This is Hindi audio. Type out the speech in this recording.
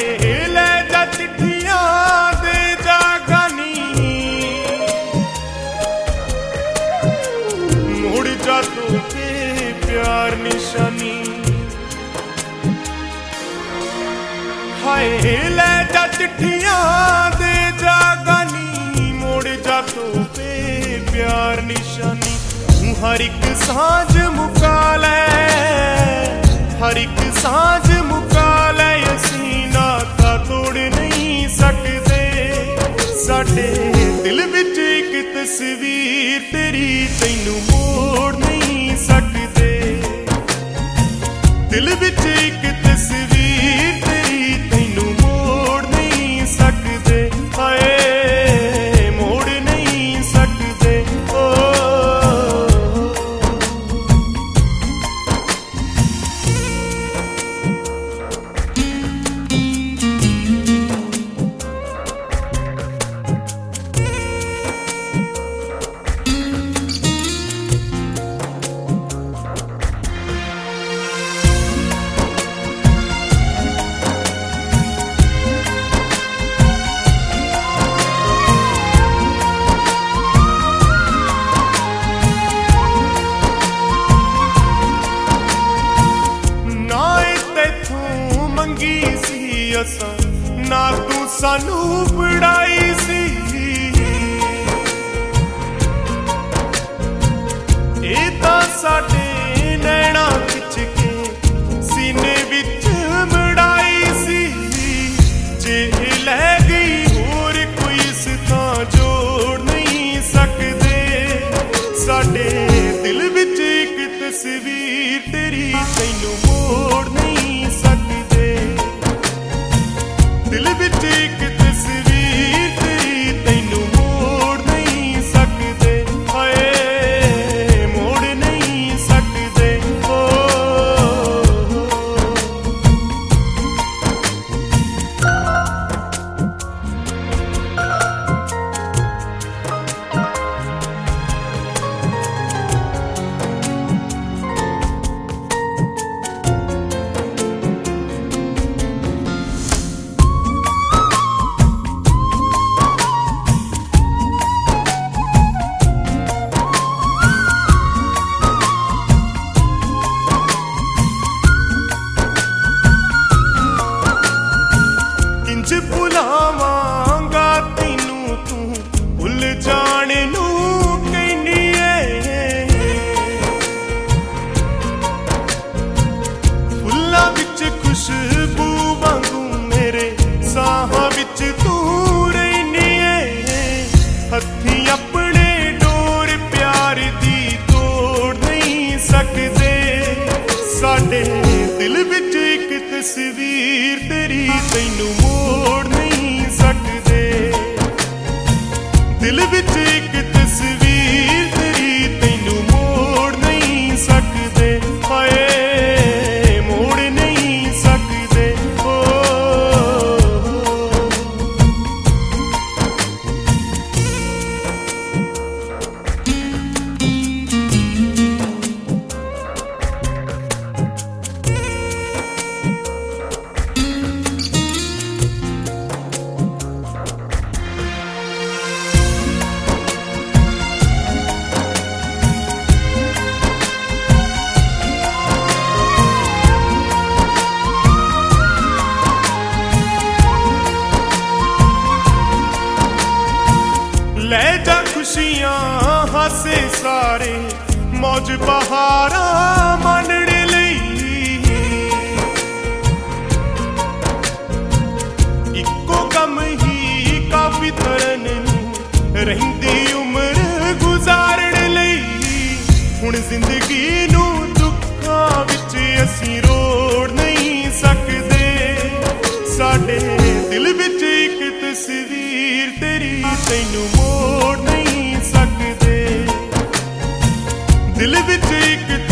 ले जा चिट्ठियां दे जा गानी, मुड़ जा तो प्यार निशानी। हाय ले जा चिट्ठियां दे जा गानी, मुड़ जा तो प्यार निशानी। तू हर एक सांझ मुका ले, हर एक सांझ मुका ले, असीं नाता तोड़ नहीं सकते। साडे दिल विच एक तस्वीर तेरी, तैनू मोड़ नहीं सकते। दिल विच एक तस्वीर तेरी, तैनू मोड़ नहीं सकते। हाय मोड़ नहीं सकते। ओ ना तू सानू पढ़ाई सी, ए तां साडे नैना खिच के सीने विच मड़ाई सी। जे लै गई होर कोई इस तां जोड़ नहीं सकदे। साडे दिल विच एक तस्वीर तेरी, तैनू मोड़ नहीं सकदे। दिल विच एक तस्वीर तेरी, तैनू मोड़ नहीं सकते। हाय मोड़ नहीं सकते। ओ भुलावांगा तैनू तू भुल जाने नू कहनी है। फुल्लां विच खुशबू वांगू मेरे साहां विच तू रहनी है। हत्थी अपने डोर प्यार दी तोड़ नहीं सकदे। साडे दिल विच एक तस्वीर तेरी, तैनू मोड़ नहीं सकते। दिल विच एक तस्वीर तेरी, तैनू मोड़ नहीं सकते। हाय मोड़ नहीं सकते। ओ ले जा खुशियां हासे सारे, मौज बहारा मानने लई। इक्को कम ही काफी तरन नू रहिंदी उम्र गुजारने लई। हुण जिंदगी नू दुखां विच असीं रोड़ नहीं सकदे। साडे दिल विच एक तस्वीर तेरी, तैनू मोड़ नहीं सकते। दिल विच एक